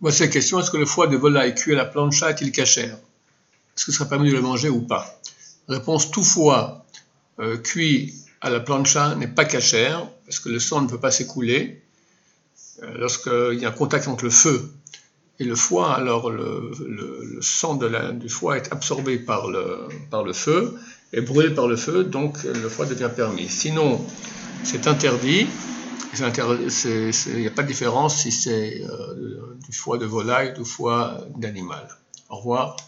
Voici la question, est-ce que le foie de volaille cuit à la plancha est-il cachère? Est-ce que ce serait permis de le manger ou pas? Réponse, tout foie cuit à la plancha n'est pas cachère, parce que le sang ne peut pas s'écouler. Lorsqu'il y a un contact entre le feu et le foie, alors le sang du foie est absorbé par le feu et brûlé par le feu, donc le foie devient permis. Sinon, c'est interdit. Il n'y a pas de différence si c'est du foie de volaille ou du foie d'animal. Au revoir.